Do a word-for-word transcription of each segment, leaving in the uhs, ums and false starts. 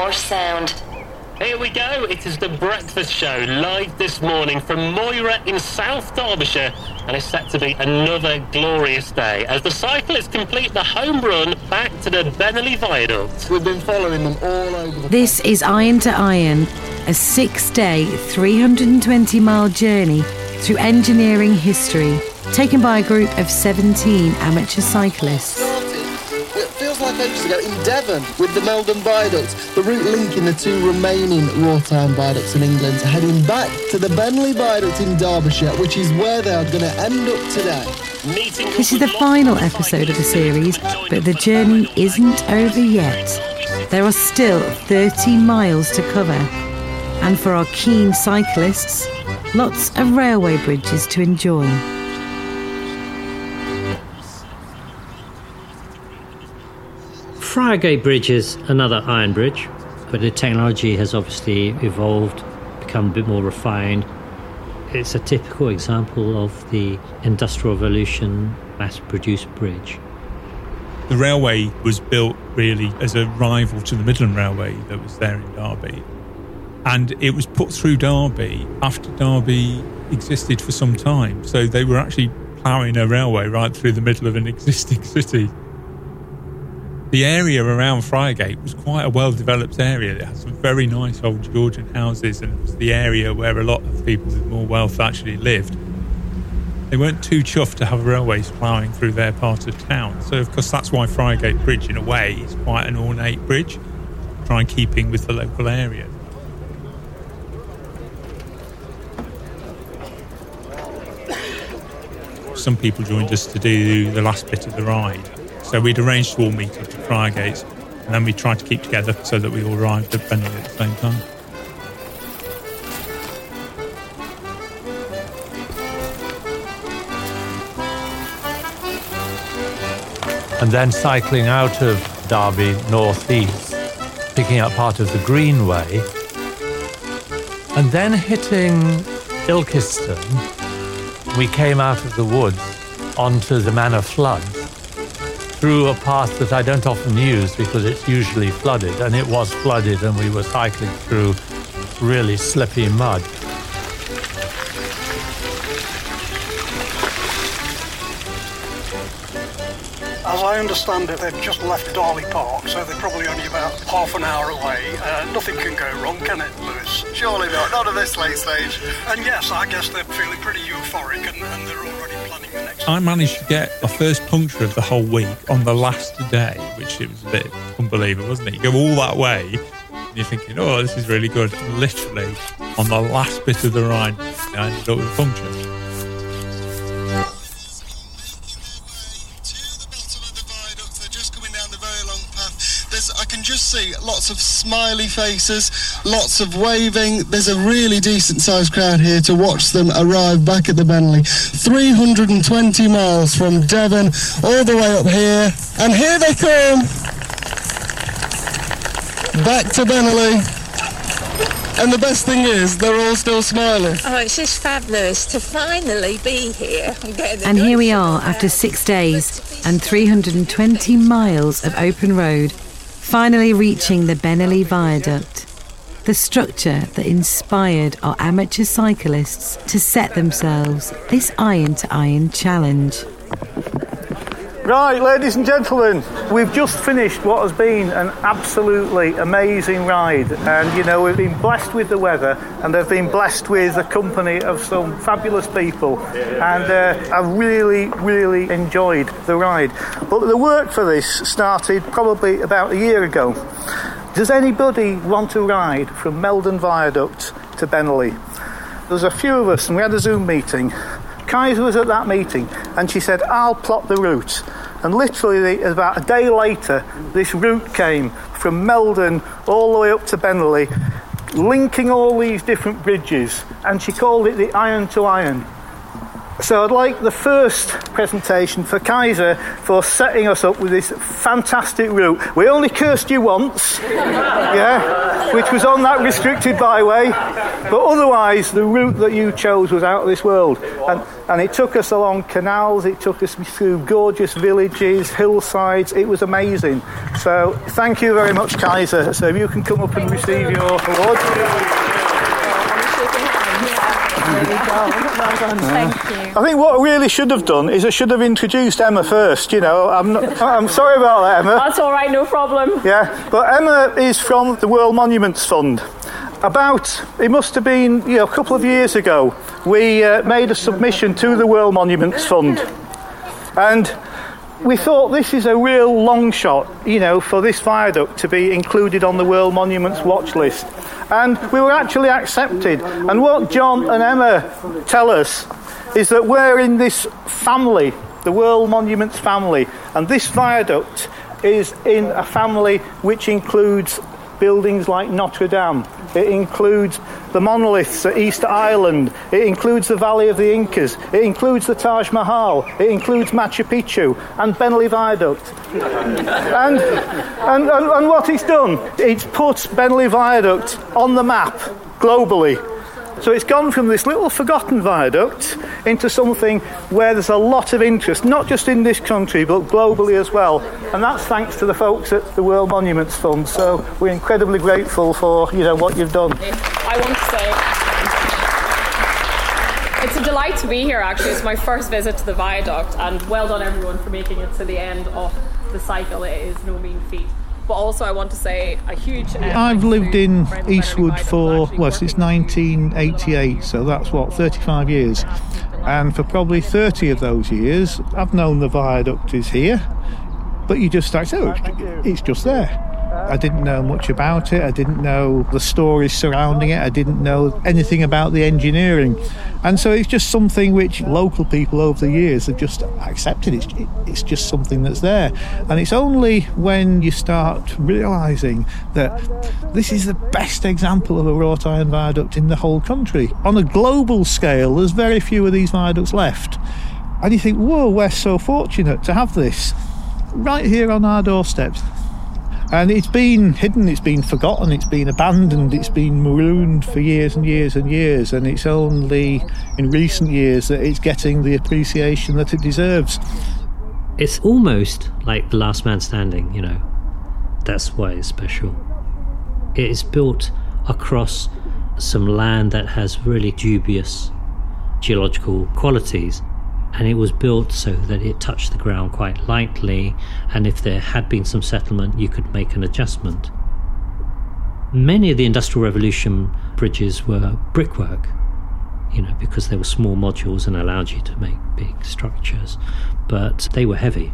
more sound. Here we go. It is the Breakfast Show, live this morning from Moira in South Derbyshire, and it's set to be another glorious day as the cyclists complete the home run back to the Bennerley Viaduct. We've been following them all over the... This is Iron to Iron, a six-day, three hundred twenty mile journey through engineering history, taken by a group of seventeen amateur cyclists. It feels like ages ago in Devon with the Meldon Viaduct, the route linking the two remaining wrought-iron viaducts in England, heading back to the Bennerley Viaduct in Derbyshire, which is where they are going to end up today. This is the final episode of the series, but the journey isn't over yet. There are still thirty miles to cover, and for our keen cyclists, lots of railway bridges to enjoy. Friargate Bridge is another iron bridge, but the technology has obviously evolved, become a bit more refined. It's a typical example of the Industrial Revolution mass-produced bridge. The railway was built really as a rival to the Midland Railway that was there in Derby. And it was put through Derby after Derby existed for some time. So they were actually ploughing a railway right through the middle of an existing city. The area around Friargate was quite a well-developed area. It had some very nice old Georgian houses, and it was the area where a lot of people with more wealth actually lived. They weren't too chuffed to have railways ploughing through their part of town. So, of course, that's why Friargate Bridge, in a way, is quite an ornate bridge, try and keeping with the local area. Some people joined us to do the last bit of the ride. So we'd arranged to all meet up at Friargate, and then we tried to keep together so that we all arrived at Bennerley at the same time. And then cycling out of Derby northeast, picking up part of the Greenway, and then hitting Ilkeston, we came out of the woods onto the Manor Flood, through a path that I don't often use because it's usually flooded, and it was flooded, and we were cycling through really slippy mud. As I understand it, they've just left Darley Park, so they're probably only about half an hour away. Uh, nothing can go wrong, can it, Lewis? Surely not, not at this late stage. And yes, I guess they're feeling pretty euphoric, and, and they're already planning the next... I managed to get my first puncture of the whole week on the last day, which it was a bit unbelievable, wasn't it? You go all that way, and you're thinking, oh, this is really good. And literally, on the last bit of the ride, I ended up with a puncture. See lots of smiley faces, lots of waving. There's a really decent sized crowd here to watch them arrive back at the Bennerley. three hundred twenty miles from Devon all the way up here, and here they come back to Bennerley. And the best thing is they're all still smiling. Oh, it's just fabulous to finally be here. And here we are after six days and three hundred twenty miles of open road, finally reaching the Bennerley Viaduct, the structure that inspired our amateur cyclists to set themselves this Iron to Iron challenge. Right, ladies and gentlemen, we've just finished what has been an absolutely amazing ride, and you know, we've been blessed with the weather, and they've been blessed with the company of some fabulous people, and uh, I really, really enjoyed the ride. But the work for this started probably about a year ago. Does anybody want to ride from Meldon Viaduct to Bennerley? There's a few of us, and we had a Zoom meeting. Kaiser was at that meeting, and she said, I'll plot the route. And literally about a day later, this route came from Meldon all the way up to Bennerley, linking all these different bridges, and she called it the Iron to Iron. So I'd like the first presentation for Kaiser for setting us up with this fantastic route. We only cursed you once, yeah, which was on that restricted byway, but otherwise the route that you chose was out of this world. And, and it took us along canals, it took us through gorgeous villages, hillsides, it was amazing. So thank you very much, Kaiser. So if you can come up and receive your award. There we go. Well done. Thank you. I think what I really should have done is I should have introduced Emma first. You know, I'm not, I'm sorry about that, Emma. That's all right, no problem. Yeah, but Emma is from the World Monuments Fund. About, it must have been, you know, a couple of years ago, we uh, made a submission to the World Monuments Fund, and we thought this is a real long shot, you know, for this viaduct to be included on the World Monuments watch list. And we were actually accepted. And what John and Emma tell us is that we're in this family, the World Monuments family, and this viaduct is in a family which includes buildings like Notre Dame. It includes the monoliths at Easter Island. It includes the Valley of the Incas. It includes the Taj Mahal. It includes Machu Picchu and Bentley Viaduct. and, and, and, and what it's done, it's put Bentley Viaduct on the map globally. So it's gone from this little forgotten viaduct into something where there's a lot of interest, not just in this country, but globally as well. And that's thanks to the folks at the World Monuments Fund. So we're incredibly grateful for, you know, what you've done. I want to say it's a delight to be here, actually. It's my first visit to the viaduct, and well done, everyone, for making it to the end of the cycle. It is no mean feat. But also I want to say a huge... Um, I've lived in Eastwood for, well, since nineteen eighty-eight, so that's, what, thirty-five years. And for probably thirty of those years, I've known the viaduct is here, but you just start, oh, it's just there. I didn't know much about it. I didn't know the stories surrounding it. I didn't know anything about the engineering. And so it's just something which local people over the years have just accepted. It's, it's just something that's there. And it's only when you start realising that this is the best example of a wrought iron viaduct in the whole country. On a global scale, there's very few of these viaducts left. And you think, whoa, we're so fortunate to have this right here on our doorsteps. And it's been hidden, it's been forgotten, it's been abandoned, it's been marooned for years and years and years, and it's only in recent years that it's getting the appreciation that it deserves. It's almost like The Last Man Standing, you know. That's why it's special. It is built across some land that has really dubious geological qualities. And it was built so that it touched the ground quite lightly, and if there had been some settlement, you could make an adjustment. Many of the Industrial Revolution bridges were brickwork, you know, because they were small modules and allowed you to make big structures, but they were heavy.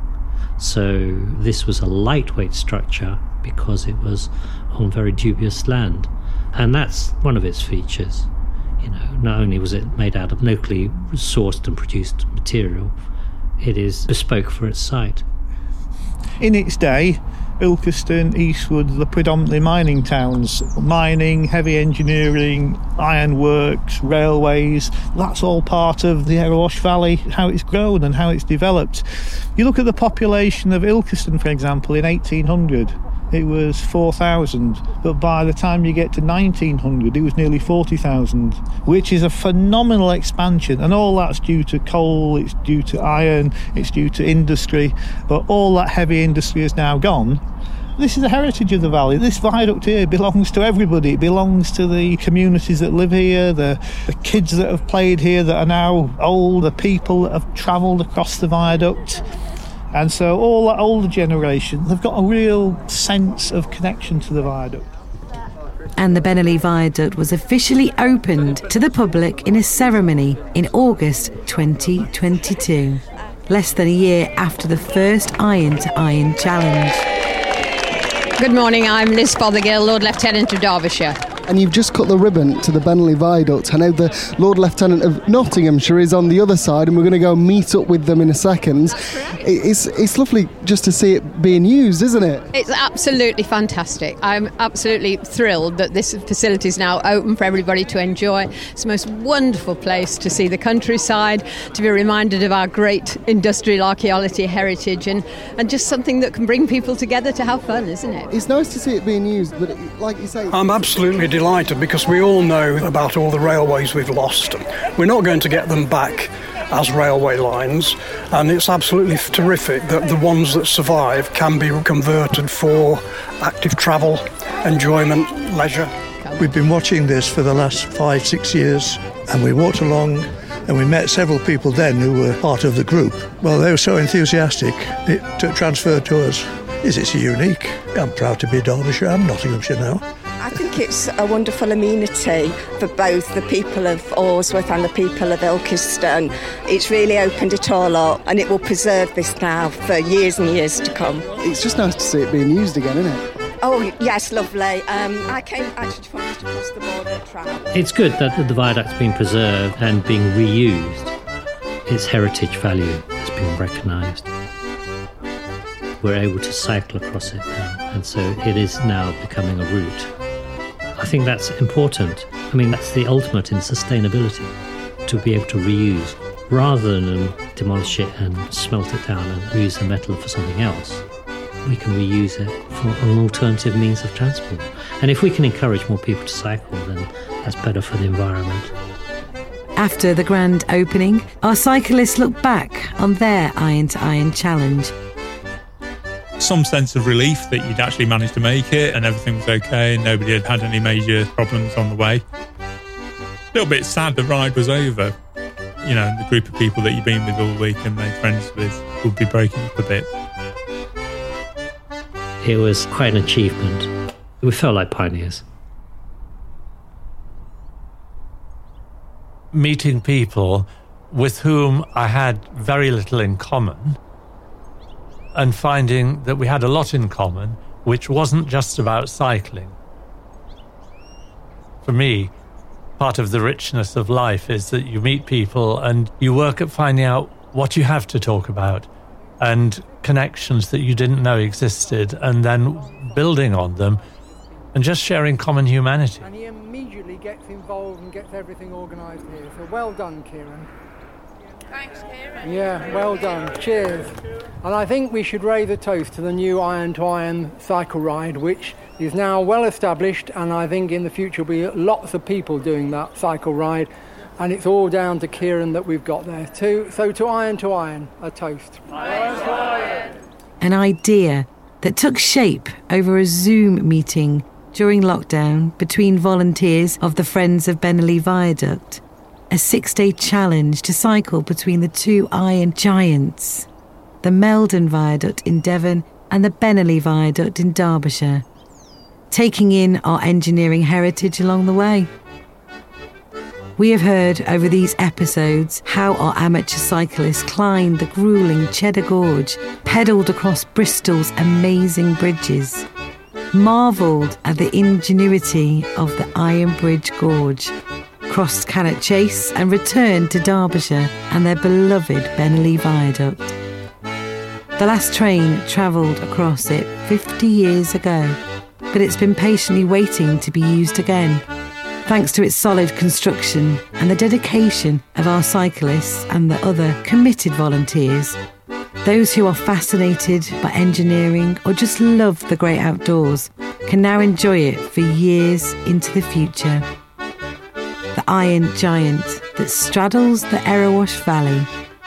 So this was a lightweight structure because it was on very dubious land, and that's one of its features. You know, not only was it made out of locally sourced and produced material, it is bespoke for its site. In its day, Ilkeston, Eastwood, the predominantly mining towns. Mining, heavy engineering, ironworks, railways, that's all part of the Erewash Valley, how it's grown and how it's developed. You look at the population of Ilkeston, for example, in eighteen hundred. It was four thousand, but by the time you get to nineteen hundred, it was nearly forty thousand, which is a phenomenal expansion. And all that's due to coal, it's due to iron, it's due to industry, but all that heavy industry is now gone. This is a heritage of the valley. This viaduct here belongs to everybody. It belongs to the communities that live here, the, the kids that have played here that are now old, the people that have travelled across the viaduct. And so all that older generation, they've got a real sense of connection to the viaduct. And the Benelli Viaduct was officially opened to the public in a ceremony in August twenty twenty-two, less than a year after the first Iron to Iron Challenge. Good morning, I'm Liz Fothergill, Lord Lieutenant of Derbyshire. And you've just cut the ribbon to the Benley Viaduct. I know the Lord Lieutenant of Nottinghamshire is on the other side, and we're going to go meet up with them in a second. It's, it's lovely just to see it being used, isn't it? It's absolutely fantastic. I'm absolutely thrilled that this facility is now open for everybody to enjoy. It's the most wonderful place to see the countryside, to be reminded of our great industrial archaeology heritage, and, and just something that can bring people together to have fun, isn't it? It's nice to see it being used, but like you say... I'm absolutely delighted because we all know about all the railways we've lost. We're not going to get them back as railway lines, and it's absolutely terrific that the ones that survive can be converted for active travel, enjoyment, leisure. We've been watching this for the last five, six years, and we walked along and we met several people then who were part of the group. Well, they were so enthusiastic, it t- transferred to us. Is it's unique. I'm proud to be Derbyshire and Nottinghamshire now. I think it's a wonderful amenity for both the people of Orsworth and the people of Ilkeston. It's really opened it all up, and it will preserve this now for years and years to come. It's just nice to see it being used again, isn't it? Oh, yes, lovely. Um, I came actually from just across the border to travel. It's good that the viaduct's been preserved and being reused. Its heritage value has been recognised. We're able to cycle across it now, and so it is now becoming a route. I think that's important. I mean, that's the ultimate in sustainability, to be able to reuse, rather than demolish it and smelt it down and use the metal for something else. We can reuse it for an alternative means of transport. And if we can encourage more people to cycle, then that's better for the environment. After the grand opening, our cyclists look back on their Iron to Iron challenge. Some sense of relief that you'd actually managed to make it and everything was okay and nobody had had any major problems on the way. A little bit sad the ride was over. You know, the group of people that you've been with all week and made friends with would be breaking up a bit. It was quite an achievement. We felt like pioneers. Meeting people with whom I had very little in common, and finding that we had a lot in common, which wasn't just about cycling. For me, part of the richness of life is that you meet people and you work at finding out what you have to talk about and connections that you didn't know existed, and then building on them and just sharing common humanity. And he immediately gets involved and gets everything organised here. So well done, Kieran. Thanks, Kieran. Yeah, well done. Cheers. And I think we should raise a toast to the new Iron to Iron cycle ride, which is now well established, and I think in the future will be lots of people doing that cycle ride, and it's all down to Kieran that we've got there too. So to Iron to Iron, a toast. Iron to Iron. An idea that took shape over a Zoom meeting during lockdown between volunteers of the Friends of Benley Viaduct. A six-day challenge to cycle between the two iron giants, the Meldon Viaduct in Devon and the Benley Viaduct in Derbyshire, taking in our engineering heritage along the way. We have heard over these episodes how our amateur cyclists climbed the gruelling Cheddar Gorge, pedalled across Bristol's amazing bridges, marvelled at the ingenuity of the Iron Bridge Gorge, crossed Cannock Chase and returned to Derbyshire and their beloved Benley Viaduct. The last train travelled across it fifty years ago, but it's been patiently waiting to be used again, thanks to its solid construction and the dedication of our cyclists and the other committed volunteers, those who are fascinated by engineering or just love the great outdoors can now enjoy it for years into the future. The Iron Giant that straddles the Erewash Valley.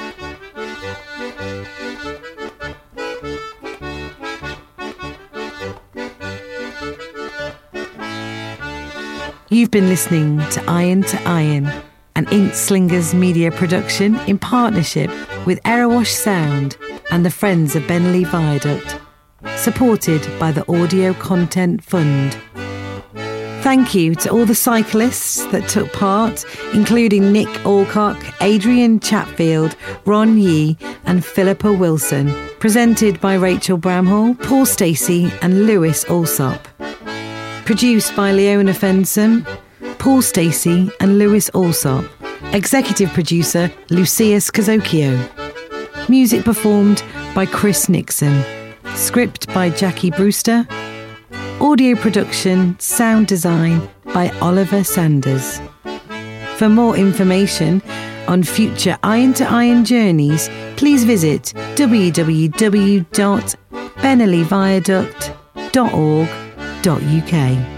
You've been listening to Iron to Iron, an Inkslingers media production in partnership with Erewash Sound and the Friends of Benley Viaduct, supported by the Audio Content Fund. Thank you to all the cyclists that took part, including Nick Alcock, Adrian Chatfield, Ron Yee and Philippa Wilson, presented by Rachel Bramhall, Paul Stacey and Lewis Alsop. Produced by Leona Fensom, Paul Stacey and Lewis Alsop. Executive producer Lucia Scazocchio. Music performed by Chris Nixon. Script by Jackie Brewster. Audio production, sound design by Oliver Sanders. For more information on future Iron to Iron journeys, please visit w w w dot benelli viaduct dot org dot u k.